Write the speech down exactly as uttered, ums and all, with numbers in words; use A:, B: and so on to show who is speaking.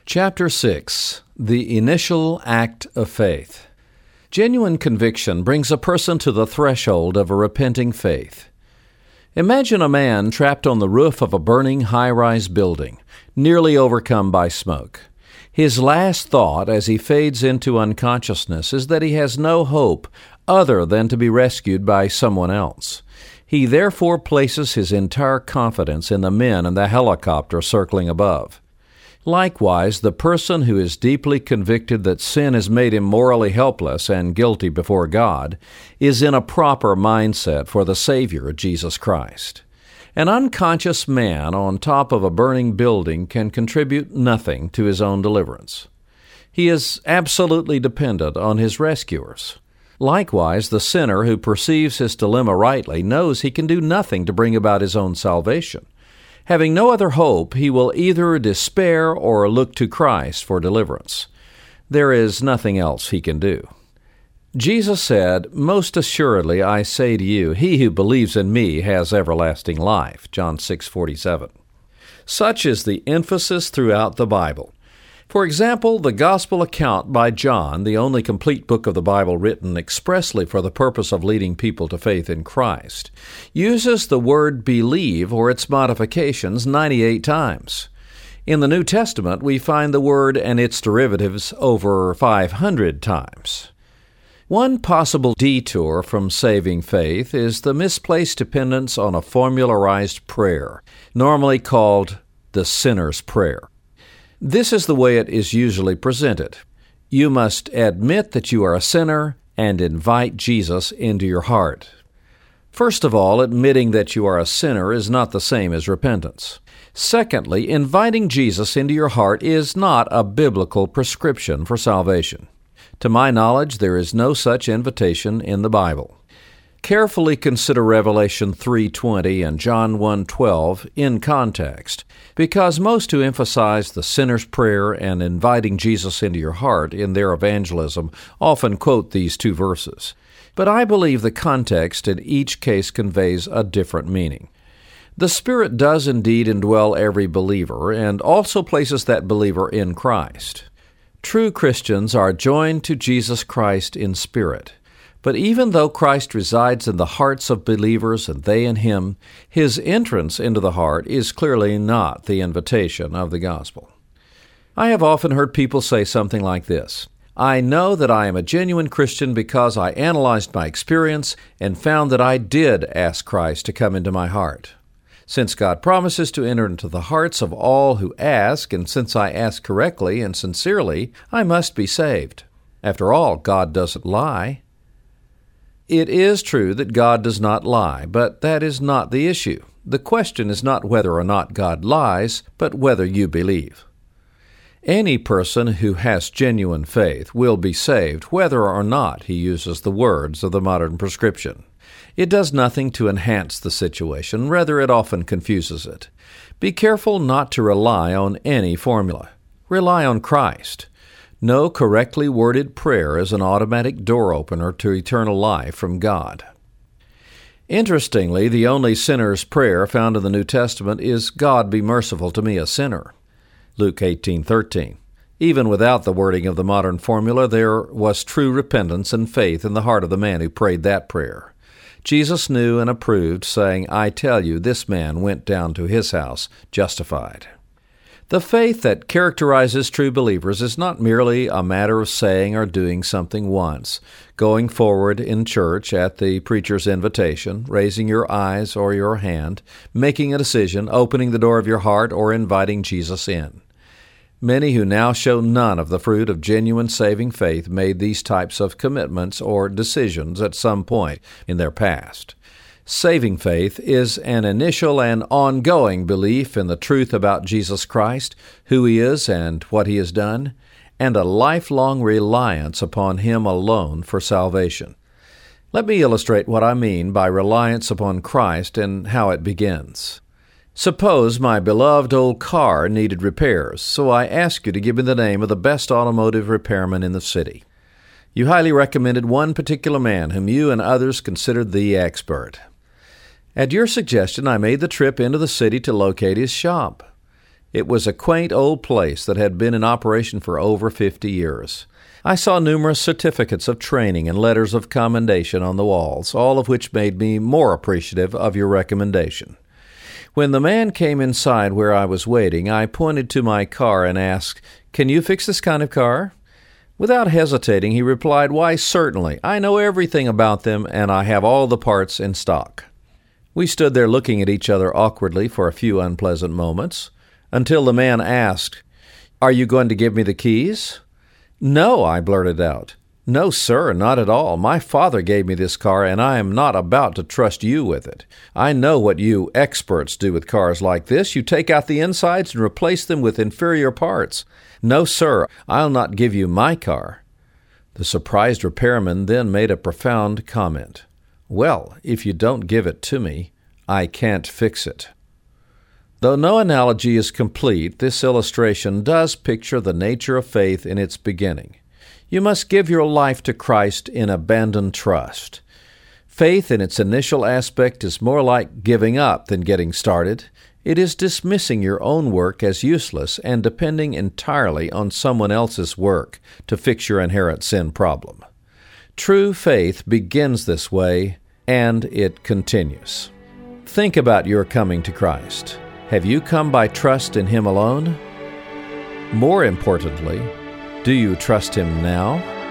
A: Chapter six. The Initial Act of Faith. Genuine conviction brings a person to the threshold of a repenting faith. Imagine a man trapped on the roof of a burning high-rise building, nearly overcome by smoke. His last thought as he fades into unconsciousness is that he has no hope other than to be rescued by someone else. He therefore places his entire confidence in the men in the helicopter circling above. Likewise, the person who is deeply convicted that sin has made him morally helpless and guilty before God is in a proper mindset for the Savior, Jesus Christ. An unconscious man on top of a burning building can contribute nothing to his own deliverance. He is absolutely dependent on his rescuers. Likewise, the sinner who perceives his dilemma rightly knows he can do nothing to bring about his own salvation. Having no other hope, he will either despair or look to Christ for deliverance. There is nothing else he can do. Jesus said, "Most assuredly I say to you, he who believes in me has everlasting life." John six forty-seven. Such is the emphasis throughout the Bible. For example, the Gospel account by John, the only complete book of the Bible written expressly for the purpose of leading people to faith in Christ, uses the word believe or its modifications ninety-eight times. In the New Testament, we find the word and its derivatives over five hundred times. One possible detour from saving faith is the misplaced dependence on a formularized prayer, normally called the sinner's prayer. This is the way it is usually presented. You must admit that you are a sinner and invite Jesus into your heart. First of all, admitting that you are a sinner is not the same as repentance. Secondly, inviting Jesus into your heart is not a biblical prescription for salvation. To my knowledge, there is no such invitation in the Bible. Carefully consider Revelation three twenty and John one twelve in context, because most who emphasize the sinner's prayer and inviting Jesus into your heart in their evangelism often quote these two verses. But I believe the context in each case conveys a different meaning. The Spirit does indeed indwell every believer and also places that believer in Christ. True Christians are joined to Jesus Christ in spirit. But even though Christ resides in the hearts of believers and they in Him, His entrance into the heart is clearly not the invitation of the gospel. I have often heard people say something like this: "I know that I am a genuine Christian because I analyzed my experience and found that I did ask Christ to come into my heart. Since God promises to enter into the hearts of all who ask, and since I ask correctly and sincerely, I must be saved. After all, God doesn't lie." It is true that God does not lie, but that is not the issue. The question is not whether or not God lies, but whether you believe. Any person who has genuine faith will be saved, whether or not he uses the words of the modern prescription. It does nothing to enhance the situation, rather it often confuses it. Be careful not to rely on any formula. Rely on Christ. No correctly worded prayer is an automatic door opener to eternal life from God. Interestingly, the only sinner's prayer found in the New Testament is, "God be merciful to me, a sinner." Luke eighteen thirteen. Even without the wording of the modern formula, there was true repentance and faith in the heart of the man who prayed that prayer. Jesus knew and approved, saying, "I tell you, this man went down to his house justified." The faith that characterizes true believers is not merely a matter of saying or doing something once, going forward in church at the preacher's invitation, raising your eyes or your hand, making a decision, opening the door of your heart, or inviting Jesus in. Many who now show none of the fruit of genuine saving faith made these types of commitments or decisions at some point in their past. Saving faith is an initial and ongoing belief in the truth about Jesus Christ, who He is and what He has done, and a lifelong reliance upon Him alone for salvation. Let me illustrate what I mean by reliance upon Christ and how it begins. Suppose my beloved old car needed repairs, so I ask you to give me the name of the best automotive repairman in the city. You highly recommended one particular man whom you and others considered the expert. At your suggestion, I made the trip into the city to locate his shop. It was a quaint old place that had been in operation for over fifty years. I saw numerous certificates of training and letters of commendation on the walls, all of which made me more appreciative of your recommendation. When the man came inside where I was waiting, I pointed to my car and asked, "Can you fix this kind of car?" Without hesitating, he replied, "Why, certainly. I know everything about them, and I have all the parts in stock." We stood there looking at each other awkwardly for a few unpleasant moments, until the man asked, "Are you going to give me the keys?" "No," I blurted out. "No, sir, not at all. My father gave me this car, and I am not about to trust you with it. I know what you experts do with cars like this. You take out the insides and replace them with inferior parts. No, sir, I'll not give you my car." The surprised repairman then made a profound comment. "Well, if you don't give it to me, I can't fix it." Though no analogy is complete, this illustration does picture the nature of faith in its beginning. You must give your life to Christ in abandoned trust. Faith in its initial aspect is more like giving up than getting started. It is dismissing your own work as useless and depending entirely on someone else's work to fix your inherent sin problem. True faith begins this way, and it continues. Think about your coming to Christ. Have you come by trust in Him alone? More importantly, do you trust Him now?